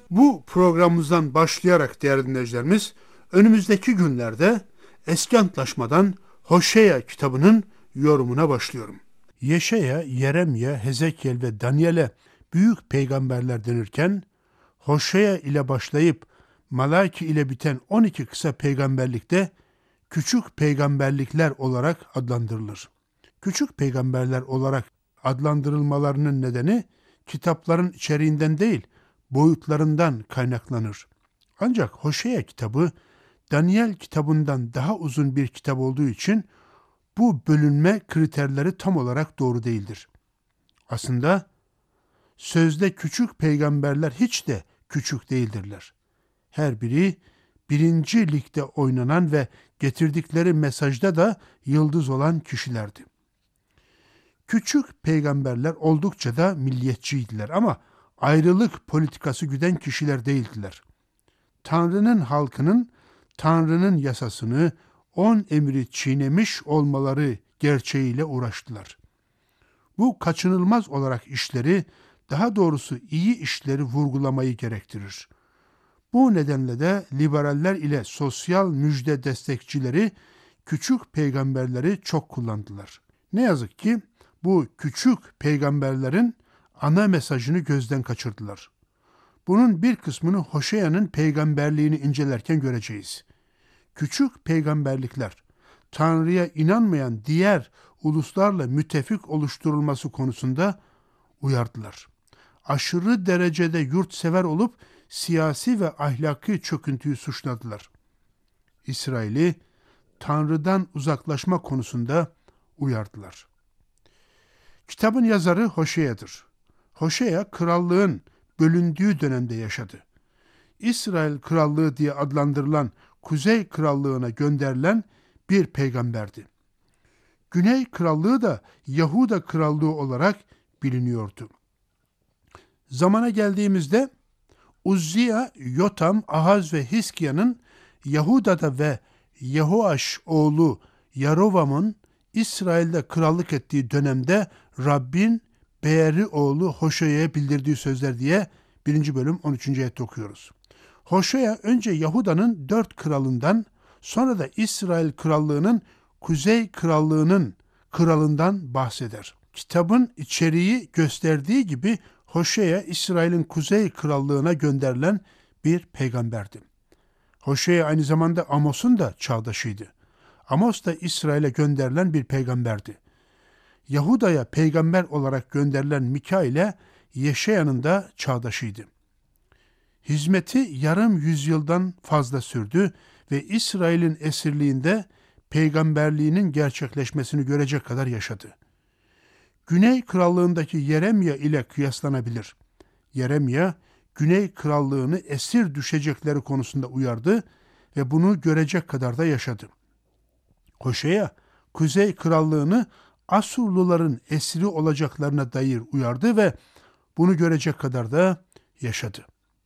Bu programımızdan başlayarak değerli dinleyicilerimiz, önümüzdeki günlerde Eski Antlaşmadan Hoşea kitabının yorumuna başlıyorum. Yeşaya, Yeremye, Hezekiel ve Daniel'e büyük peygamberler denirken, Hoşea ile başlayıp Malaki ile biten 12 kısa peygamberlikte küçük peygamberlikler olarak adlandırılır. Küçük peygamberler olarak adlandırılmalarının nedeni kitapların içeriğinden değil, boyutlarından kaynaklanır. Ancak Hoşea kitabı Daniel kitabından daha uzun bir kitap olduğu için bu bölünme kriterleri tam olarak doğru değildir. Aslında sözde küçük peygamberler hiç de küçük değildirler. Her biri birinci ligde oynanan ve getirdikleri mesajda da yıldız olan kişilerdi. Küçük peygamberler oldukça da milliyetçiydiler ama ayrılık politikası güden kişiler değildiler. Tanrı'nın halkının Tanrı'nın yasasını 10 emri çiğnemiş olmaları gerçeğiyle uğraştılar. Bu kaçınılmaz olarak işleri, daha doğrusu iyi işleri vurgulamayı gerektirir. Bu nedenle de liberaller ile sosyal müjde destekçileri küçük peygamberleri çok kullandılar. Ne yazık ki bu küçük peygamberlerin ana mesajını gözden kaçırdılar. Bunun bir kısmını Hoşea'nın peygamberliğini incelerken göreceğiz. Küçük peygamberlikler, Tanrı'ya inanmayan diğer uluslarla müttefik oluşturulması konusunda uyardılar. Aşırı derecede yurtsever olup siyasi ve ahlaki çöküntüyü suçladılar. İsrail'i Tanrı'dan uzaklaşma konusunda uyardılar. Kitabın yazarı Hoşea'dır. Hoşea krallığın bölündüğü dönemde yaşadı. İsrail krallığı diye adlandırılan Kuzey krallığına gönderilen bir peygamberdi. Güney krallığı da Yahuda krallığı olarak biliniyordu. Zamana geldiğimizde Uzziya, Yotam, Ahaz ve Hiskia'nın Yahuda'da ve Yehoaş oğlu Yarovam'ın İsrail'de krallık ettiği dönemde Rabbin Beeri oğlu Hoşea'ya bildirdiği sözler diye 1. bölüm 13. ayette okuyoruz. Hoşea önce Yahuda'nın 4 kralından, sonra da İsrail krallığının Kuzey krallığının kralından bahseder. Kitabın içeriği gösterdiği gibi Hoşea İsrail'in Kuzey krallığına gönderilen bir peygamberdi. Hoşea aynı zamanda Amos'un da çağdaşıydı. Amos da İsrail'e gönderilen bir peygamberdi. Yahuda'ya peygamber olarak gönderilen Mika ile Yeşaya'nın da çağdaşıydı. Hizmeti yarım yüzyıldan fazla sürdü ve İsrail'in esirliğinde peygamberliğinin gerçekleşmesini görecek kadar yaşadı. Güney Krallığındaki Yeremye ile kıyaslanabilir. Yeremye, Güney Krallığını esir düşecekleri konusunda uyardı ve bunu görecek kadar da yaşadı. Hoşea, Kuzey Krallığını Asurluların esiri olacaklarına dair uyardı ve bunu görecek kadar da yaşadı.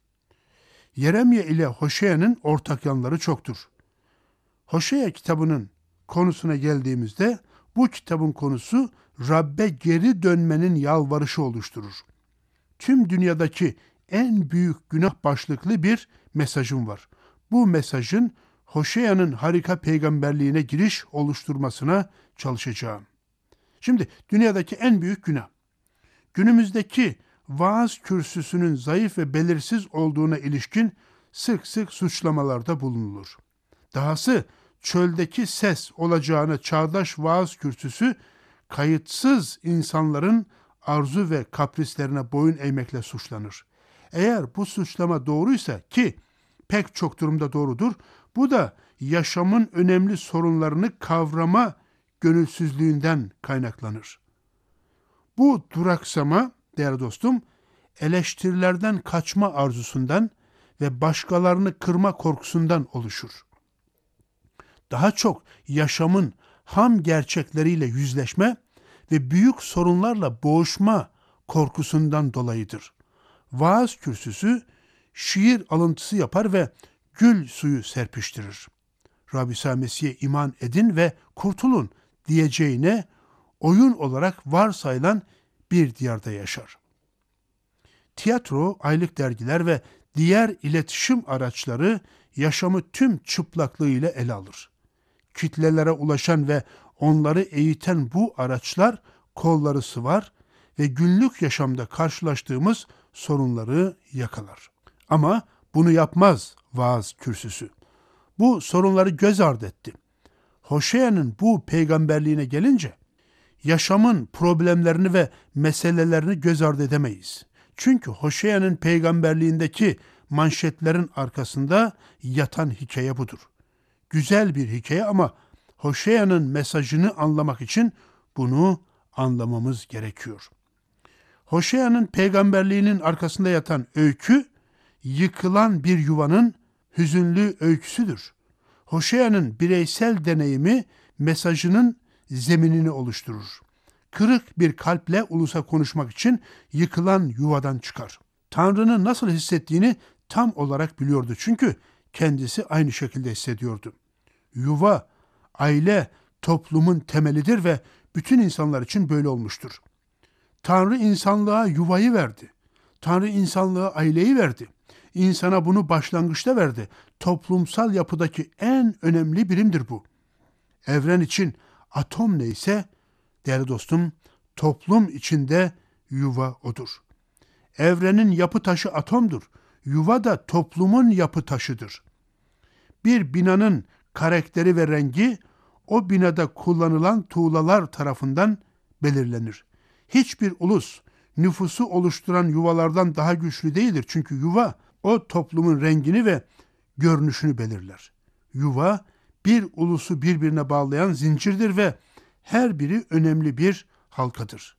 Yeremye ile Hoşea'nın ortak yanları çoktur. Hoşea kitabının konusuna geldiğimizde bu kitabın konusu Rabbe geri dönmenin yalvarışı oluşturur. Tüm dünyadaki en büyük günah başlıklı bir mesajım var. Bu mesajın Hoşea'nın harika peygamberliğine giriş oluşturmasına çalışacağım. Şimdi dünyadaki en büyük günah. Günümüzdeki vaaz kürsüsünün zayıf ve belirsiz olduğuna ilişkin sık sık suçlamalarda bulunulur. Dahası çöldeki ses olacağına çağdaş vaaz kürsüsü kayıtsız insanların arzu ve kaprislerine boyun eğmekle suçlanır. Eğer bu suçlama doğruysa ki pek çok durumda doğrudur, bu da yaşamın önemli sorunlarını kavrama gönülsüzlüğünden kaynaklanır. Bu duraksama, değerli dostum, eleştirilerden kaçma arzusundan ve başkalarını kırma korkusundan oluşur. Daha çok yaşamın ham gerçekleriyle yüzleşme ve büyük sorunlarla boğuşma korkusundan dolayıdır. Vaaz kürsüsü şiir alıntısı yapar ve gül suyu serpiştirir. Rabbi İsa Mesih'e iman edin ve kurtulun diyeceğine oyun olarak varsayılan bir diyarda yaşar. Tiyatro, aylık dergiler ve diğer iletişim araçları yaşamı tüm çıplaklığıyla ele alır. Kitlelere ulaşan ve onları eğiten bu araçlar kolları sıvar ve günlük yaşamda karşılaştığımız sorunları yakalar. Ama bunu yapmaz vaaz kürsüsü. Bu sorunları göz ardı etti. Hoşeya'nın bu peygamberliğine gelince yaşamın problemlerini ve meselelerini göz ardı edemeyiz. Çünkü Hoşeya'nın peygamberliğindeki manşetlerin arkasında yatan hikaye budur. Güzel bir hikaye ama Hoşeya'nın mesajını anlamak için bunu anlamamız gerekiyor. Hoşeya'nın peygamberliğinin arkasında yatan öykü, yıkılan bir yuvanın hüzünlü öyküsüdür. Hoşeya'nın bireysel deneyimi mesajının zeminini oluşturur. Kırık bir kalple ulusa konuşmak için yıkılan yuvadan çıkar. Tanrı'nın nasıl hissettiğini tam olarak biliyordu çünkü kendisi aynı şekilde hissediyordu. Yuva, aile, toplumun temelidir ve bütün insanlar için böyle olmuştur. Tanrı insanlığa yuvayı verdi. Tanrı insanlığa aileyi verdi. İnsana bunu başlangıçta verdi. Toplumsal yapıdaki en önemli birimdir bu. Evren için atom neyse, değerli dostum, toplum içinde yuva odur. Evrenin yapı taşı atomdur. Yuva da toplumun yapı taşıdır. Bir binanın karakteri ve rengi o binada kullanılan tuğlalar tarafından belirlenir. Hiçbir ulus nüfusu oluşturan yuvalardan daha güçlü değildir. Çünkü yuva o toplumun rengini ve görünüşünü belirler. Yuva bir ulusu birbirine bağlayan zincirdir ve her biri önemli bir halkadır.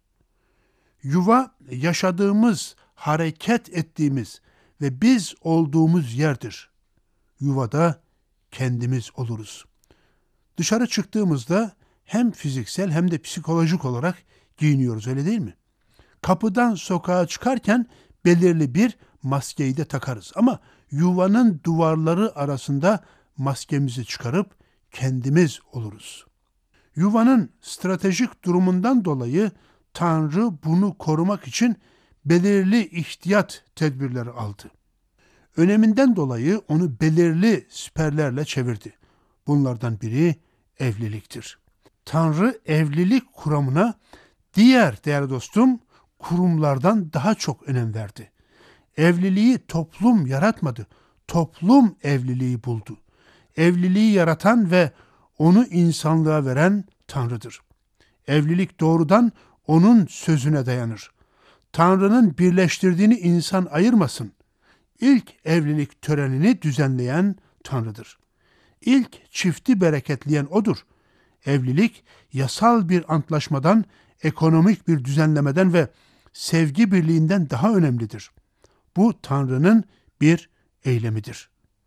Yuva yaşadığımız, hareket ettiğimiz ve biz olduğumuz yerdir. Yuvada kendimiz oluruz. Dışarı çıktığımızda hem fiziksel hem de psikolojik olarak giyiniyoruz, öyle değil mi? Kapıdan sokağa çıkarken belirli bir maskeyi de takarız. Ama yuvanın duvarları arasında maskemizi çıkarıp kendimiz oluruz. Yuvanın stratejik durumundan dolayı Tanrı bunu korumak için belirli ihtiyat tedbirleri aldı. Öneminden dolayı onu belirli siperlerle çevirdi. Bunlardan biri evliliktir. Tanrı evlilik kuramına diğer değerli dostum kurumlardan daha çok önem verdi. Evliliği toplum yaratmadı. Toplum evliliği buldu. Evliliği yaratan ve onu insanlığa veren Tanrı'dır. Evlilik doğrudan onun sözüne dayanır. Tanrı'nın birleştirdiğini insan ayırmasın. İlk evlilik törenini düzenleyen Tanrı'dır. İlk çifti bereketleyen O'dur. Evlilik yasal bir antlaşmadan, ekonomik bir düzenlemeden ve sevgi birliğinden daha önemlidir. Bu Tanrı'nın bir eylemidir.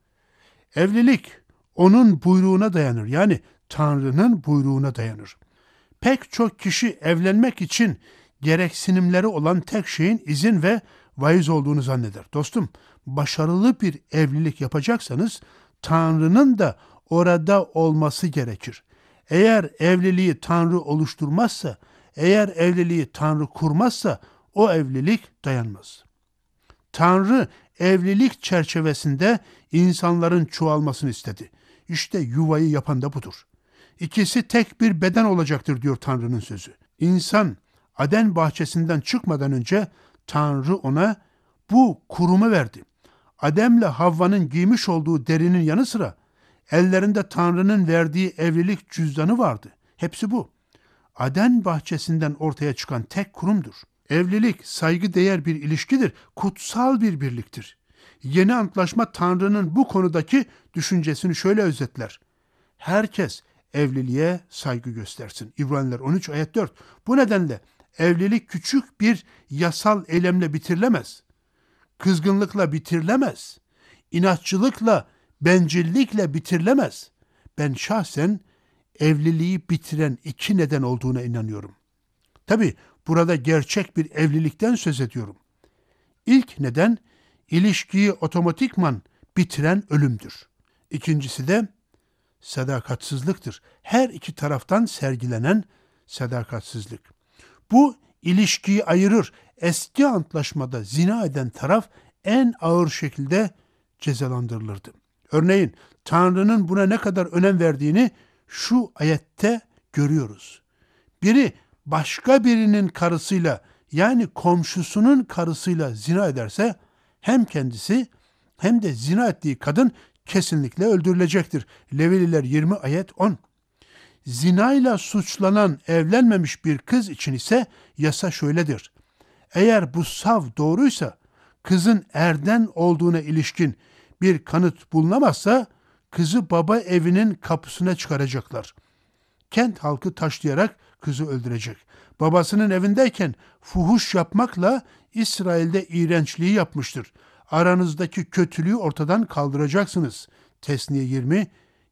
Evlilik onun buyruğuna dayanır. Yani Tanrı'nın buyruğuna dayanır. Pek çok kişi evlenmek için gereksinimleri olan tek şeyin izin ve vaiz olduğunu zanneder. Dostum, başarılı bir evlilik yapacaksanız Tanrı'nın da orada olması gerekir. Eğer evliliği Tanrı oluşturmazsa, eğer evliliği Tanrı kurmazsa o evlilik dayanmaz. Tanrı evlilik çerçevesinde insanların çoğalmasını istedi. İşte yuvayı yapan da budur. İkisi tek bir beden olacaktır diyor Tanrı'nın sözü. İnsan Aden bahçesinden çıkmadan önce Tanrı ona bu kurumu verdi. Adem'le Havva'nın giymiş olduğu derinin yanı sıra ellerinde Tanrı'nın verdiği evlilik cüzdanı vardı. Hepsi bu. Aden bahçesinden ortaya çıkan tek kurumdur. Evlilik saygıdeğer bir ilişkidir, kutsal bir birliktir. Yeni antlaşma Tanrı'nın bu konudaki düşüncesini şöyle özetler. Herkes evliliğe saygı göstersin. İbraniler 13 ayet 4. Bu nedenle evlilik küçük bir yasal eylemle bitirilemez. Kızgınlıkla bitirilemez. İnatçılıkla, bencillikle bitirilemez. Ben şahsen evliliği bitiren iki neden olduğuna inanıyorum. Tabi burada gerçek bir evlilikten söz ediyorum. İlk neden ilişkiyi otomatikman bitiren ölümdür. İkincisi de sadakatsizliktir. Her iki taraftan sergilenen sadakatsizlik. Bu ilişkiyi ayırır. Eski antlaşmada zina eden taraf en ağır şekilde cezalandırılırdı. Örneğin Tanrı'nın buna ne kadar önem verdiğini şu ayette görüyoruz. Biri başka birinin karısıyla, yani komşusunun karısıyla zina ederse hem kendisi hem de zina ettiği kadın kesinlikle öldürülecektir. Levililer 20 ayet 10. Zinayla suçlanan evlenmemiş bir kız için ise yasa şöyledir. Eğer bu sav doğruysa, kızın erden olduğuna ilişkin bir kanıt bulunamazsa, kızı baba evinin kapısına çıkaracaklar. Kent halkı taşlayarak kızı öldürecek. Babasının evindeyken fuhuş yapmakla İsrail'de iğrençliği yapmıştır. Aranızdaki kötülüğü ortadan kaldıracaksınız. Tesniye 20,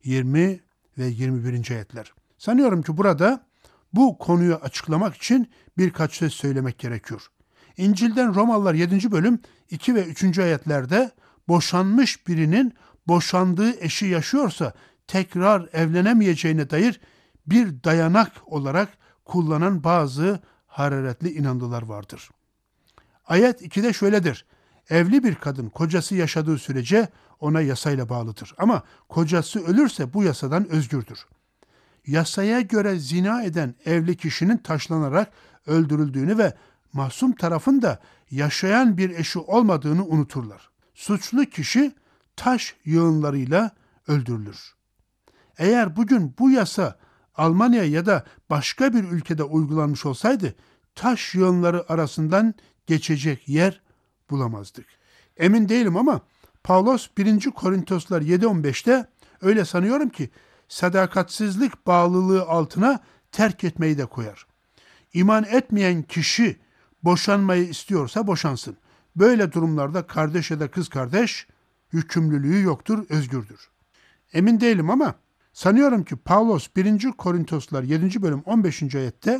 20 ve 21. ayetler. Sanıyorum ki burada bu konuyu açıklamak için birkaç söz söylemek gerekiyor. İncil'den Romalılar 7. bölüm 2 ve 3. ayetlerde boşanmış birinin boşandığı eşi yaşıyorsa tekrar evlenemeyeceğine dair bir dayanak olarak kullanan bazı hararetli inandılar vardır. Ayet 2'de şöyledir. Evli bir kadın kocası yaşadığı sürece ona yasayla bağlıdır. Ama kocası ölürse bu yasadan özgürdür. Yasaya göre zina eden evli kişinin taşlanarak öldürüldüğünü ve mahsum tarafın da yaşayan bir eşi olmadığını unuturlar. Suçlu kişi taş yığınlarıyla öldürülür. Eğer bugün bu yasa Almanya ya da başka bir ülkede uygulanmış olsaydı taş yığınları arasından geçecek yer bulamazdık. Emin değilim ama Pavlos 1. Korintoslar 7.15'te öyle sanıyorum ki sadakatsizlik bağlılığı altına terk etmeyi de koyar. İman etmeyen kişi boşanmayı istiyorsa boşansın. Böyle durumlarda kardeş ya da kız kardeş yükümlülüğü yoktur, özgürdür. Emin değilim ama sanıyorum ki Pavlos 1. Korintoslar 7. bölüm 15. ayette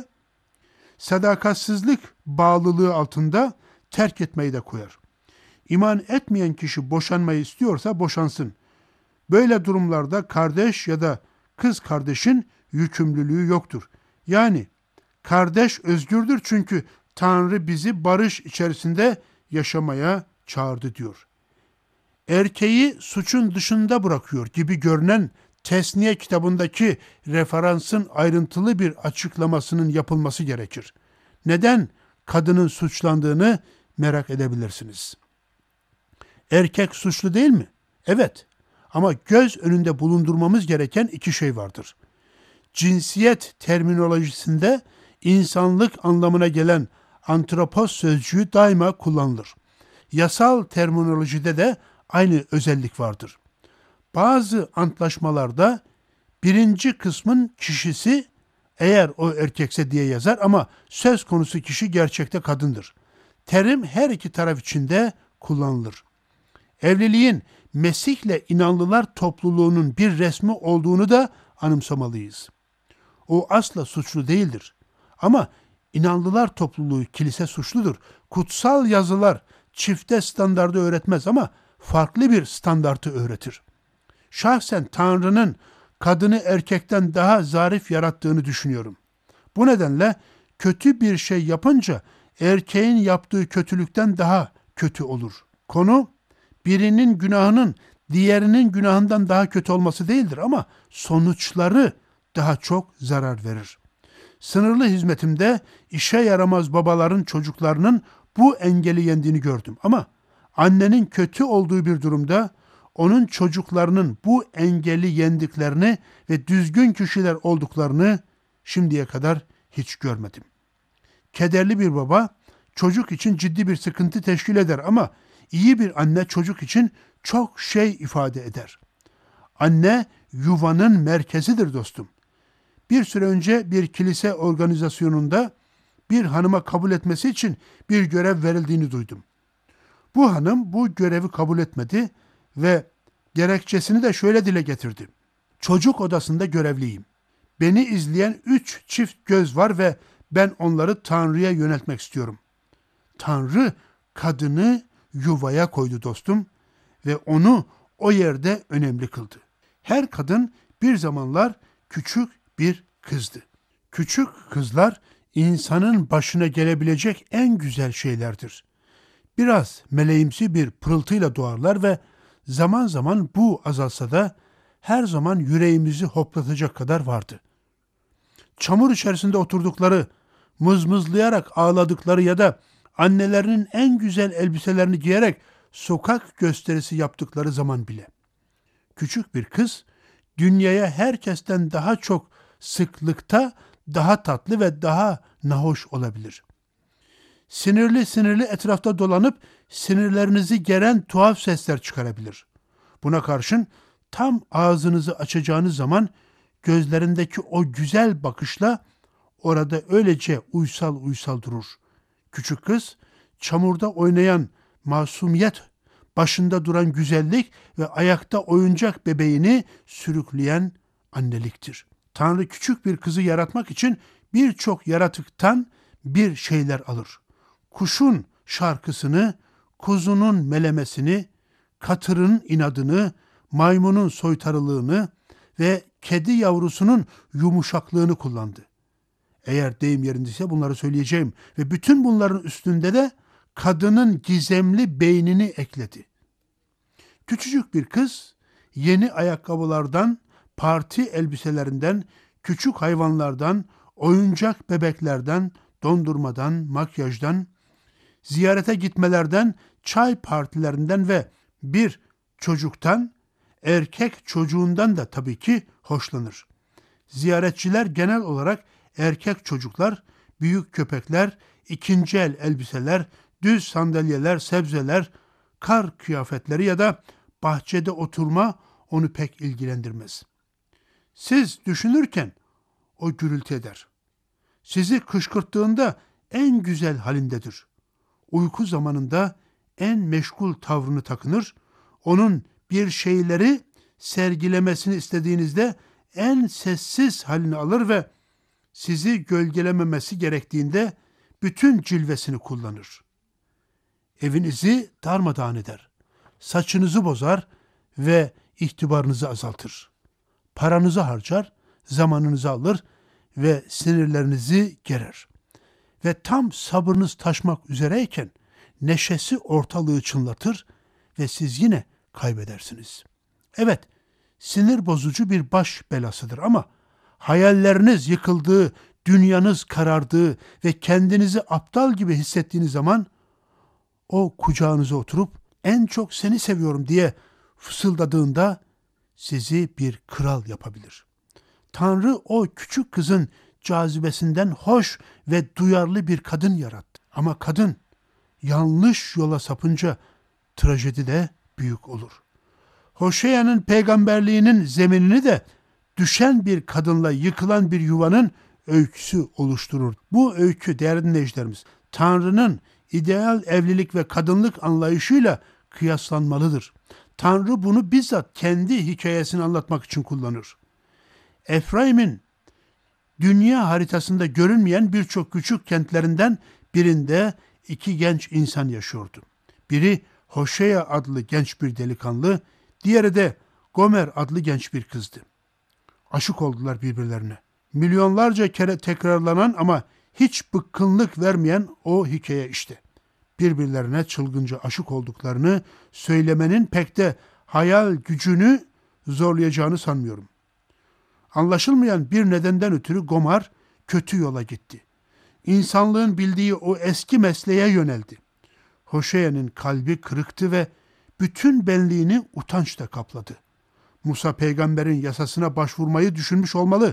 sadakatsizlik bağlılığı altında terk etmeyi de koyar. İman etmeyen kişi boşanmayı istiyorsa boşansın. Böyle durumlarda kardeş ya da kız kardeşin yükümlülüğü yoktur. Yani kardeş özgürdür çünkü Tanrı bizi barış içerisinde yaşamaya çağırdı diyor. Erkeği suçun dışında bırakıyor gibi görünen Tesniye kitabındaki referansın ayrıntılı bir açıklamasının yapılması gerekir. Neden kadının suçlandığını merak edebilirsiniz. Erkek suçlu değil mi? Evet. Ama göz önünde bulundurmamız gereken iki şey vardır. Cinsiyet terminolojisinde insanlık anlamına gelen antropos sözcüğü daima kullanılır. Yasal terminolojide de aynı özellik vardır. Bazı antlaşmalarda birinci kısmın kişisi eğer o erkekse diye yazar ama söz konusu kişi gerçekte kadındır. Terim her iki taraf için de kullanılır. Evliliğin Mesih'le inanlılar topluluğunun bir resmi olduğunu da anımsamalıyız. O asla suçlu değildir. Ama inanlılar topluluğu, kilise suçludur. Kutsal yazılar çifte standardı öğretmez ama farklı bir standartı öğretir. Şahsen Tanrı'nın kadını erkekten daha zarif yarattığını düşünüyorum. Bu nedenle kötü bir şey yapınca erkeğin yaptığı kötülükten daha kötü olur. Konu birinin günahının diğerinin günahından daha kötü olması değildir ama sonuçları daha çok zarar verir. Sınırlı hizmetimde işe yaramaz babaların çocuklarının bu engeli yendiğini gördüm ama annenin kötü olduğu bir durumda onun çocuklarının bu engeli yendiklerini ve düzgün kişiler olduklarını şimdiye kadar hiç görmedim. Kederli bir baba çocuk için ciddi bir sıkıntı teşkil eder ama iyi bir anne çocuk için çok şey ifade eder. Anne yuvanın merkezidir dostum. Bir süre önce bir kilise organizasyonunda bir hanıma kabul etmesi için bir görev verildiğini duydum. Bu hanım bu görevi kabul etmedi ve gerekçesini de şöyle dile getirdi. Çocuk odasında görevliyim. Beni izleyen 3 çift göz var ve ben onları Tanrı'ya yöneltmek istiyorum. Tanrı kadını yuvaya koydu dostum ve onu o yerde önemli kıldı. Her kadın bir zamanlar küçük bir kızdı. Küçük kızlar insanın başına gelebilecek en güzel şeylerdir. Biraz meleğimsi bir pırıltıyla doğarlar ve zaman zaman bu azalsa da her zaman yüreğimizi hoplatacak kadar vardı. Çamur içerisinde oturdukları, mızmızlayarak ağladıkları ya da annelerinin en güzel elbiselerini giyerek sokak gösterisi yaptıkları zaman bile. Küçük bir kız dünyaya herkesten daha çok sıklıkta daha tatlı ve daha nahoş olabilir. Sinirli etrafta dolanıp sinirlerinizi geren tuhaf sesler çıkarabilir. Buna karşın tam ağzınızı açacağınız zaman gözlerindeki o güzel bakışla orada öylece uysal durur. Küçük kız çamurda oynayan masumiyet, başında duran güzellik ve ayakta oyuncak bebeğini sürükleyen anneliktir. Tanrı küçük bir kızı yaratmak için birçok yaratıktan bir şeyler alır. Kuşun şarkısını, kuzunun melemesini, katırın inadını, maymunun soytarılığını ve kedi yavrusunun yumuşaklığını kullandı. Eğer deyim yerindeyse bunları söyleyeceğim ve bütün bunların üstünde de kadının gizemli beynini ekledi. Küçücük bir kız yeni ayakkabılardan, parti elbiselerinden, küçük hayvanlardan, oyuncak bebeklerden, dondurmadan, makyajdan, ziyarete gitmelerden, çay partilerinden ve bir çocuktan, erkek çocuğundan da tabii ki hoşlanır. Ziyaretçiler genel olarak erkek çocuklar, büyük köpekler, ikinci el elbiseler, düz sandalyeler, sebzeler, kar kıyafetleri ya da bahçede oturma onu pek ilgilendirmez. Siz düşünürken o gürültü eder. Sizi kışkırttığında en güzel halindedir. Uyku zamanında en meşgul tavrını takınır, onun bir şeyleri sergilemesini istediğinizde en sessiz halini alır ve sizi gölgelememesi gerektiğinde bütün cilvesini kullanır. Evinizi darmadağın eder, saçınızı bozar ve itibarınızı azaltır. Paranızı harcar, zamanınızı alır ve sinirlerinizi gerer. Ve tam sabrınız taşmak üzereyken neşesi ortalığı çınlatır ve siz yine kaybedersiniz. Evet, sinir bozucu bir baş belasıdır ama hayalleriniz yıkıldığı, dünyanız karardığı ve kendinizi aptal gibi hissettiğiniz zaman o kucağınıza oturup en çok seni seviyorum diye fısıldadığında sizi bir kral yapabilir. Tanrı o küçük kızın cazibesinden hoş ve duyarlı bir kadın yarattı. Ama kadın yanlış yola sapınca trajedi de büyük olur. Hoşeya'nın peygamberliğinin zeminini de düşen bir kadınla yıkılan bir yuvanın öyküsü oluşturur. Bu öykü değerli dinleyicilerimiz, Tanrı'nın ideal evlilik ve kadınlık anlayışıyla kıyaslanmalıdır. Tanrı bunu bizzat kendi hikayesini anlatmak için kullanır. Efraim'in dünya haritasında görünmeyen birçok küçük kentlerinden birinde iki genç insan yaşıyordu. Biri Hoşeya adlı genç bir delikanlı, diğeri de Gomer adlı genç bir kızdı. Aşık oldular birbirlerine. Milyonlarca kere tekrarlanan ama hiç bıkkınlık vermeyen o hikaye işte. Birbirlerine çılgınca aşık olduklarını söylemenin pek de hayal gücünü zorlayacağını sanmıyorum. Anlaşılmayan bir nedenden ötürü Gomer kötü yola gitti. İnsanlığın bildiği o eski mesleğe yöneldi. Hoşeya'nın kalbi kırıktı ve bütün benliğini utançla kapladı. Musa peygamberin yasasına başvurmayı düşünmüş olmalı.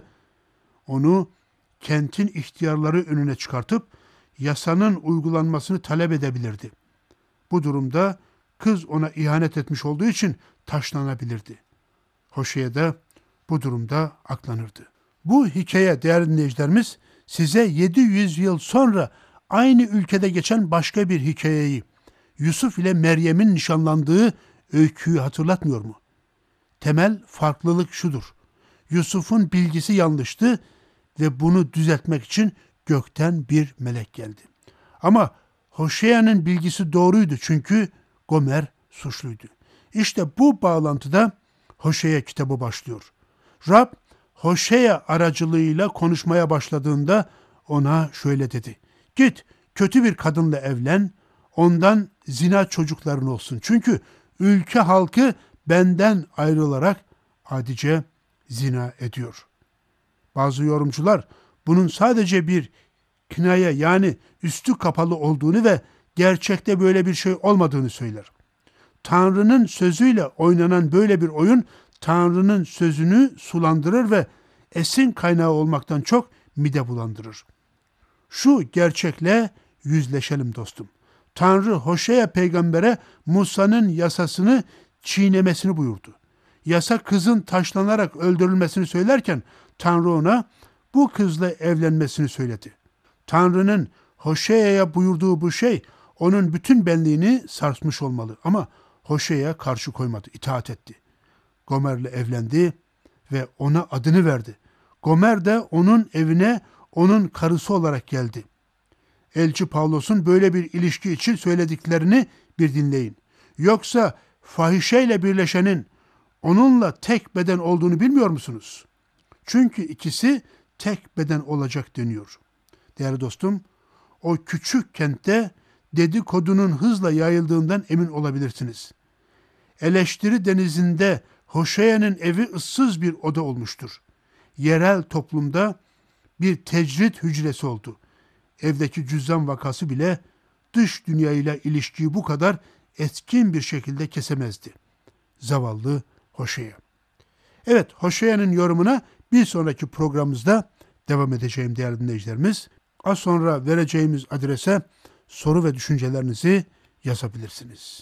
Onu kentin ihtiyarları önüne çıkartıp yasanın uygulanmasını talep edebilirdi. Bu durumda kız ona ihanet etmiş olduğu için taşlanabilirdi. Hoşeya da bu durumda aklanırdı. Bu hikaye değerli dinleyicilerimiz size 700 yıl sonra aynı ülkede geçen başka bir hikayeyi, Yusuf ile Meryem'in nişanlandığı öyküyü hatırlatmıyor mu? Temel farklılık şudur. Yusuf'un bilgisi yanlıştı ve bunu düzeltmek için gökten bir melek geldi. Ama Hoşeya'nın bilgisi doğruydu çünkü Gomer suçluydu. İşte bu bağlantıda Hoşeya kitabı başlıyor. Rab Hoşeya aracılığıyla konuşmaya başladığında ona şöyle dedi. Git kötü bir kadınla evlen, ondan zina çocukların olsun. Çünkü ülke halkı benden ayrılarak adice zina ediyor. Bazı yorumcular bunun sadece bir kinaye yani üstü kapalı olduğunu ve gerçekte böyle bir şey olmadığını söyler. Tanrı'nın sözüyle oynanan böyle bir oyun Tanrı'nın sözünü sulandırır ve esin kaynağı olmaktan çok mide bulandırır. Şu gerçekle yüzleşelim dostum. Tanrı Hoşea peygambere Musa'nın yasasını çiğnemesini buyurdu. Yasa kızın taşlanarak öldürülmesini söylerken Tanrı ona bu kızla evlenmesini söyledi. Tanrı'nın Hoşea'ya buyurduğu bu şey onun bütün benliğini sarsmış olmalı ama Hoşea'ya karşı koymadı, itaat etti. Gomer'le evlendi ve ona adını verdi. Gomer de onun evine onun karısı olarak geldi. Elçi Pavlos'un böyle bir ilişki için söylediklerini bir dinleyin. Yoksa fahişeyle birleşenin onunla tek beden olduğunu bilmiyor musunuz? Çünkü ikisi tek beden olacak deniyor. Değerli dostum, o küçük kentte dedikodunun hızla yayıldığından emin olabilirsiniz. Eleştiri denizinde Hoşea'nın evi ıssız bir oda olmuştur. Yerel toplumda bir tecrit hücresi oldu. Evdeki cüzdan vakası bile dış dünyayla ilişkiyi bu kadar etkin bir şekilde kesemezdi. Zavallı Hoşea. Evet, Hoşea'nın yorumuna bir sonraki programımızda devam edeceğim değerli dinleyicilerimiz. Az sonra vereceğimiz adrese soru ve düşüncelerinizi yazabilirsiniz.